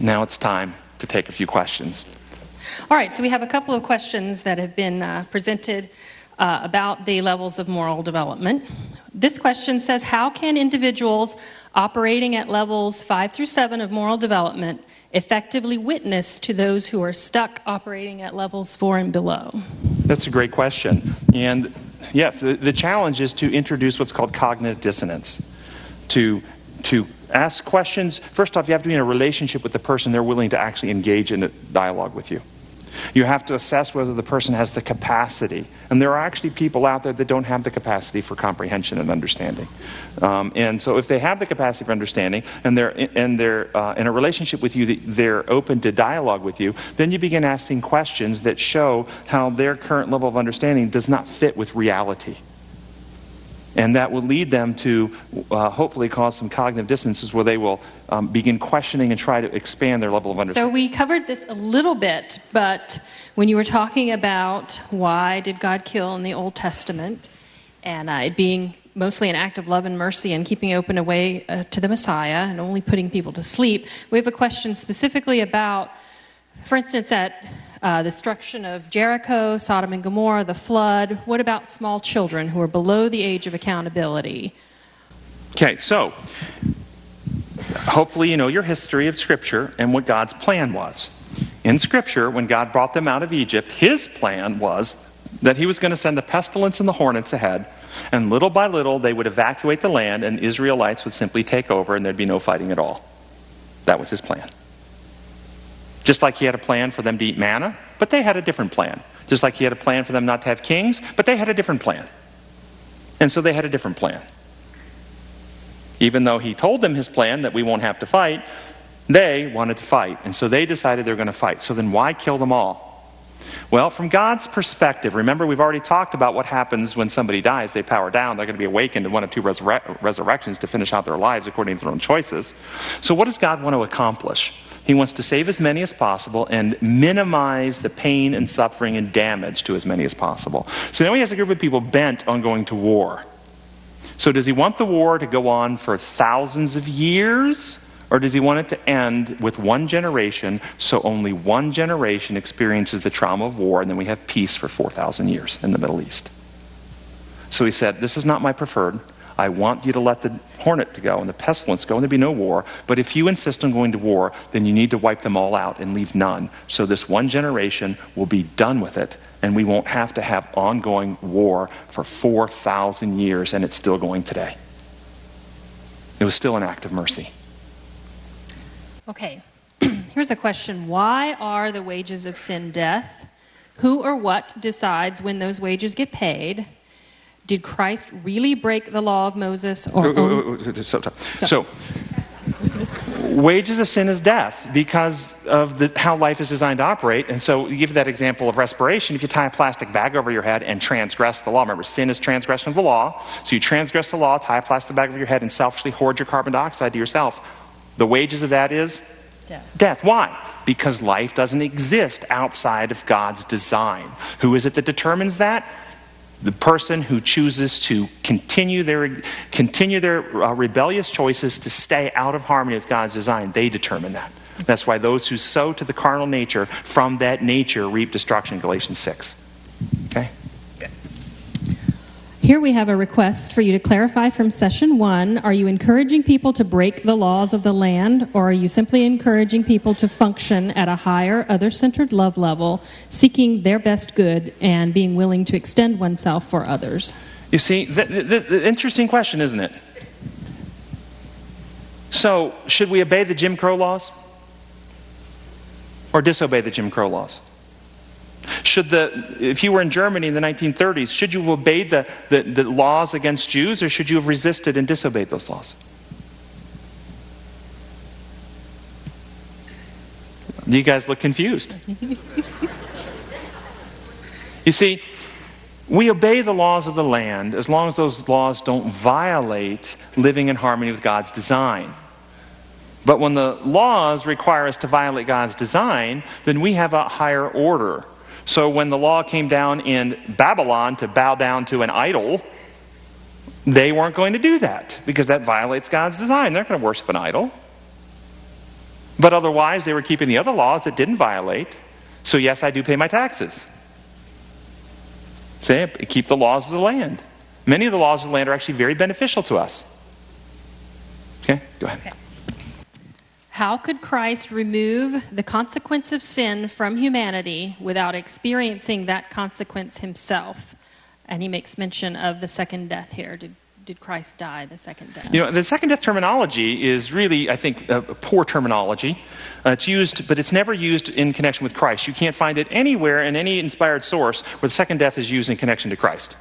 now it's time to take a few questions. All right, so we have a couple of questions that have been presented about the levels of moral development. This question says, how can individuals operating at levels 5 through 7 of moral development effectively witness to those who are stuck operating at levels 4 and below? That's a great question. And yes, the challenge is to introduce what's called cognitive dissonance. To ask questions. First off, you have to be in a relationship with the person they're willing to actually engage in a dialogue with you. You have to assess whether the person has the capacity. And there are actually people out there that don't have the capacity for comprehension and understanding. And so if they have the capacity for understanding and they're in a relationship with you, they're open to dialogue with you, then you begin asking questions that show how their current level of understanding does not fit with reality. And that will lead them to hopefully cause some cognitive dissonances where they will begin questioning and try to expand their level of understanding. So we covered this a little bit, but when you were talking about why did God kill in the Old Testament, and it being mostly an act of love and mercy and keeping open a way to the Messiah and only putting people to sleep, we have a question specifically about, for instance, at the destruction of Jericho, Sodom and Gomorrah, the flood. What about small children who are below the age of accountability? Okay, so hopefully you know your history of Scripture and what God's plan was. In Scripture, when God brought them out of Egypt, his plan was that he was going to send the pestilence and the hornets ahead, and little by little they would evacuate the land and Israelites would simply take over and there'd be no fighting at all. That was his plan. Just like he had a plan for them to eat manna, but they had a different plan. Just like he had a plan for them not to have kings, but they had a different plan. And so they had a different plan. Even though he told them his plan that we won't have to fight, they wanted to fight. And so they decided they're going to fight. So then why kill them all? Well, from God's perspective, remember we've already talked about what happens when somebody dies. They power down. They're going to be awakened in one of two resurrections to finish out their lives according to their own choices. So what does God want to accomplish? He wants to save as many as possible and minimize the pain and suffering and damage to as many as possible. So now he has a group of people bent on going to war. So does he want the war to go on for thousands of years? Or does he want it to end with one generation so only one generation experiences the trauma of war and then we have peace for 4,000 years in the Middle East? So he said, this is not my preferred. I want you to let the hornet to go and the pestilence go and there'll be no war. But if you insist on going to war, then you need to wipe them all out and leave none. So this one generation will be done with it and we won't have to have ongoing war for 4,000 years, and it's still going today. It was still an act of mercy. Okay, here's a question. Why are the wages of sin death? Who or what decides when those wages get paid? Did Christ really break the law of Moses? So, wages of sin is death because of how life is designed to operate. And so you give that example of respiration. If you tie a plastic bag over your head and transgress the law, remember, sin is transgression of the law. So you transgress the law, tie a plastic bag over your head, and selfishly hoard your carbon dioxide to yourself. The wages of that is death. Why? Because life doesn't exist outside of God's design. Who is it that determines that? The person who chooses to continue their rebellious choices to stay out of harmony with God's design, they determine that. That's why those who sow to the carnal nature, from that nature reap destruction, Galatians 6. Okay? Here we have a request for you to clarify from session 1. Are you encouraging people to break the laws of the land, or are you simply encouraging people to function at a higher, other-centered love level, seeking their best good and being willing to extend oneself for others? You see, the interesting question, isn't it? So, should we obey the Jim Crow laws? Or disobey the Jim Crow laws? If you were in Germany in the 1930s, should you have obeyed the laws against Jews, or should you have resisted and disobeyed those laws? You guys look confused. You see, we obey the laws of the land as long as those laws don't violate living in harmony with God's design. But when the laws require us to violate God's design, then we have a higher order. So when the law came down in Babylon to bow down to an idol, they weren't going to do that because that violates God's design. They're not going to worship an idol. But otherwise, they were keeping the other laws that didn't violate. So yes, I do pay my taxes. See, keep the laws of the land. Many of the laws of the land are actually very beneficial to us. Okay, go ahead. Okay. How could Christ remove the consequence of sin from humanity without experiencing that consequence himself? And he makes mention of the second death here. Did Christ die the second death? The second death terminology is really, I think, a poor terminology. It's used, but it's never used in connection with Christ. You can't find it anywhere in any inspired source where the second death is used in connection to Christ.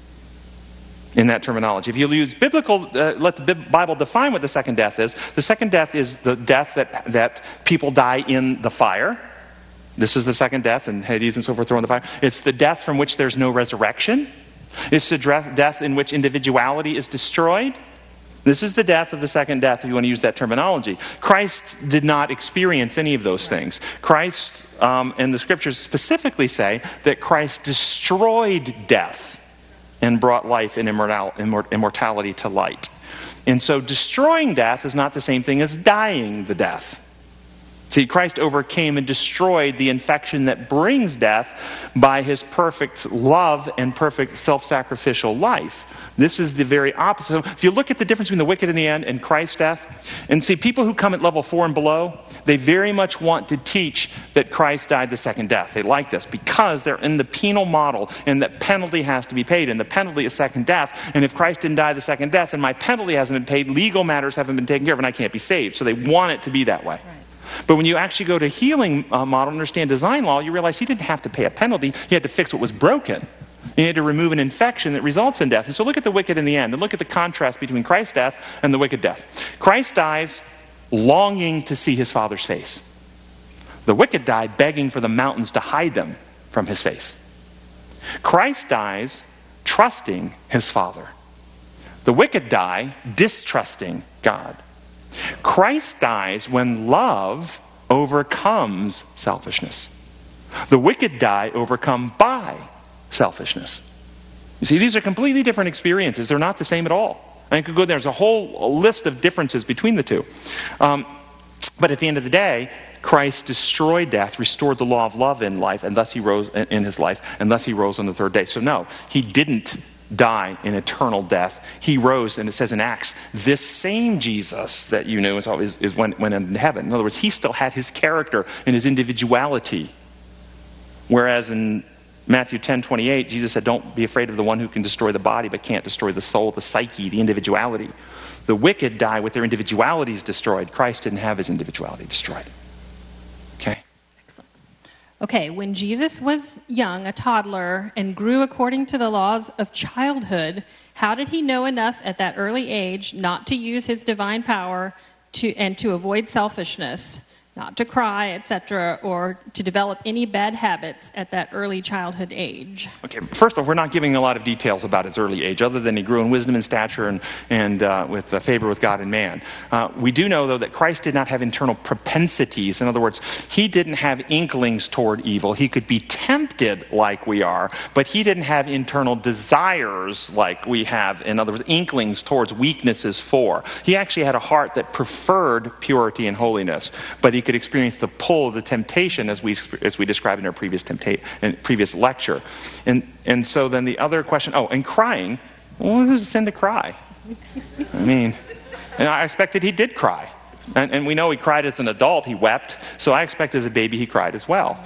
In that terminology. If you use biblical, let the Bible define what the second death is. The second death is the death that people die in the fire. This is the second death, and Hades and so forth thrown in the fire. It's the death from which there's no resurrection. It's the death in which individuality is destroyed. This is the death of the second death, if you want to use that terminology. Christ did not experience any of those things. Christ, and the scriptures specifically say that Christ destroyed death and brought life and immortality to light. And so destroying death is not the same thing as dying the death. See, Christ overcame and destroyed the infection that brings death by his perfect love and perfect self-sacrificial life. This is the very opposite. So if you look at the difference between the wicked in the end and Christ's death, and see people who come at level 4 and below, they very much want to teach that Christ died the second death. They like this because they're in the penal model and that penalty has to be paid, and the penalty is second death. And if Christ didn't die the second death and my penalty hasn't been paid, legal matters haven't been taken care of, and I can't be saved. So they want it to be that way. Right. But when you actually go to healing model and understand design law, you realize he didn't have to pay a penalty. He had to fix what was broken. He had to remove an infection that results in death. And so look at the wicked in the end, and look at the contrast between Christ's death and the wicked death. Christ dies longing to see his Father's face. The wicked die begging for the mountains to hide them from his face. Christ dies trusting his Father. The wicked die distrusting God. Christ dies when love overcomes selfishness. The wicked die overcome by selfishness. You see, these are completely different experiences. They're not the same at all. I could go there's a whole list of differences between the two. But at the end of the day, Christ destroyed death, restored the law of love in life, and thus he rose in his life, and thus he rose on the third day. So no, he didn't die in eternal death. He rose, and it says in Acts, this same Jesus that you knew is went into heaven. In other words, he still had his character and his individuality. Whereas in Matthew 10:28, Jesus said, don't be afraid of the one who can destroy the body but can't destroy the soul, the psyche, the individuality. The wicked die with their individualities destroyed. Christ didn't have his individuality destroyed. Okay? Excellent. Okay, when Jesus was young, a toddler, and grew according to the laws of childhood, how did he know enough at that early age not to use his divine power to avoid selfishness, not to cry, etc., or to develop any bad habits at that early childhood age? Okay, first of all, we're not giving a lot of details about his early age, other than he grew in wisdom and stature and with favor with God and man. We do know, though, that Christ did not have internal propensities. In other words, he didn't have inklings toward evil. He could be tempted like we are, but he didn't have internal desires like we have. In other words, inklings towards weaknesses for. He actually had a heart that preferred purity and holiness, but he could experience the pull of the temptation as we described in our previous lecture. And so then the other question, and crying, well, who's a sin to cry? I mean, and I expected he did cry. And we know he cried as an adult, he wept, so I expect as a baby he cried as well.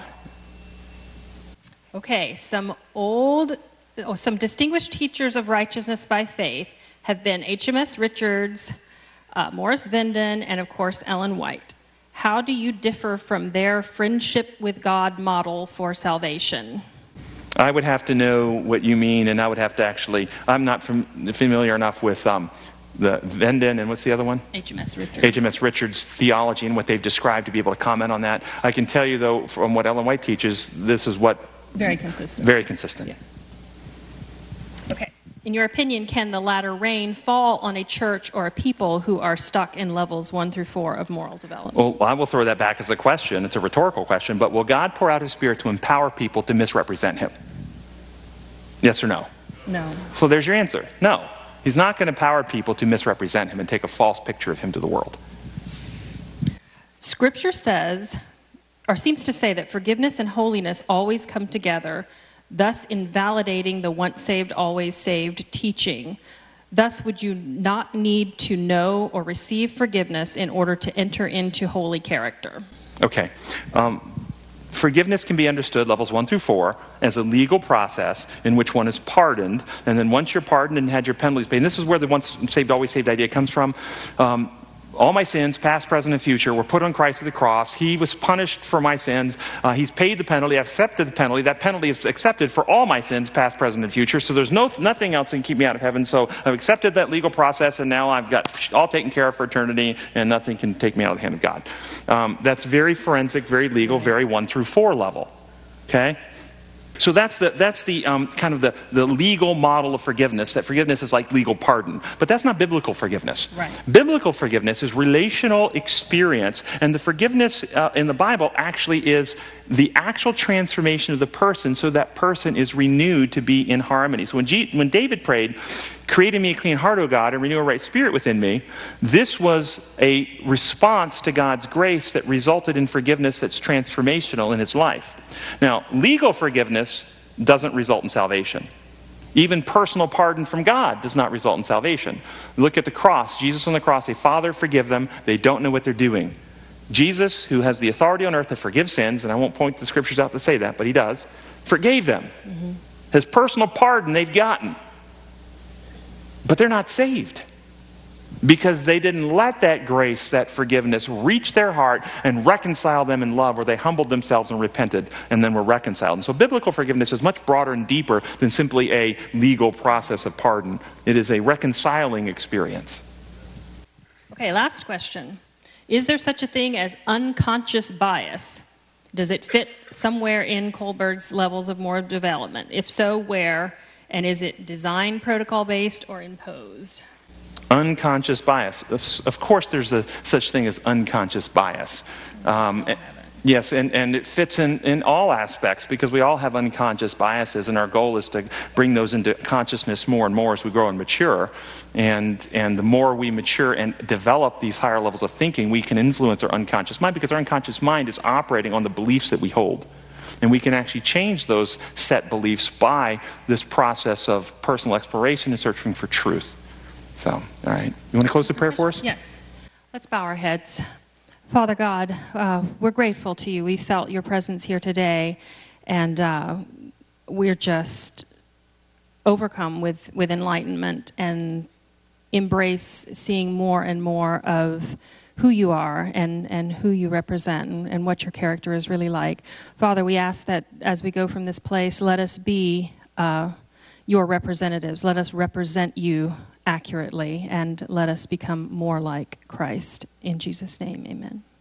Okay, some distinguished teachers of righteousness by faith have been HMS Richards, Morris Venden, and of course Ellen White. How do you differ from their friendship with God model for salvation? I would have to know what you mean, and I would have to actually, I'm not familiar enough with the Venden, and what's the other one? HMS Richards. HMS Richards' theology and what they've described to be able to comment on that. I can tell you, though, from what Ellen White teaches, this is what... Very consistent. Very consistent. Yeah. Okay. In your opinion, can the latter rain fall on a church or a people who are stuck in levels 1 through 4 of moral development? Well, I will throw that back as a question. It's a rhetorical question, but will God pour out his Spirit to empower people to misrepresent him? Yes or no? No. So there's your answer. No. He's not going to empower people to misrepresent him and take a false picture of him to the world. Scripture says, or seems to say, that forgiveness and holiness always come together, thus invalidating the once saved, always saved teaching. Thus, would you not need to know or receive forgiveness in order to enter into holy character? Okay. Forgiveness can be understood, levels 1 through 4, as a legal process in which one is pardoned. And then once you're pardoned and had your penalties paid, and this is where the once saved, always saved idea comes from. All my sins, past, present, and future, were put on Christ at the cross. He was punished for my sins. He's paid the penalty. I've accepted the penalty. That penalty is accepted for all my sins, past, present, and future. So there's nothing else that can keep me out of heaven. So I've accepted that legal process, and now I've got all taken care of for eternity, and nothing can take me out of the hand of God. That's very forensic, very legal, very 1 through 4 level. Okay? So that's the kind of the legal model of forgiveness, that forgiveness is like legal pardon. But that's not biblical forgiveness. Right. Biblical forgiveness is relational experience, and the forgiveness in the Bible actually is the actual transformation of the person, so that person is renewed to be in harmony. So when David prayed, "Create in me a clean heart, O God, and renew a right spirit within me," this was a response to God's grace that resulted in forgiveness that's transformational in his life. Now, legal forgiveness doesn't result in salvation. Even personal pardon from God does not result in salvation. Look at the cross. Jesus on the cross, say, "Father, forgive them. They don't know what they're doing." Jesus, who has the authority on earth to forgive sins, and I won't point the scriptures out to say that, but he does, forgave them. Mm-hmm. His personal pardon they've gotten. But they're not saved because they didn't let that grace, that forgiveness, reach their heart and reconcile them in love, where they humbled themselves and repented and then were reconciled. And so biblical forgiveness is much broader and deeper than simply a legal process of pardon. It is a reconciling experience. Okay, last question. Is there such a thing as unconscious bias? Does it fit somewhere in Kohlberg's levels of moral development? If so, where? And is it design protocol-based or imposed? Unconscious bias. Of course there's a such thing as unconscious bias. Yes, and it fits in all aspects, because we all have unconscious biases, and our goal is to bring those into consciousness more and more as we grow and mature. And the more we mature and develop these higher levels of thinking, we can influence our unconscious mind, because our unconscious mind is operating on the beliefs that we hold. And we can actually change those set beliefs by this process of personal exploration and searching for truth. So, all right. You want to close the prayer for us? Yes. Let's bow our heads. Father God, we're grateful to you. We felt your presence here today, and we're just overcome with enlightenment and embrace seeing more and more of who you are and who you represent and what your character is really like. Father, we ask that as we go from this place, let us be your representatives. Let us represent you accurately, and let us become more like Christ. In Jesus' name, amen.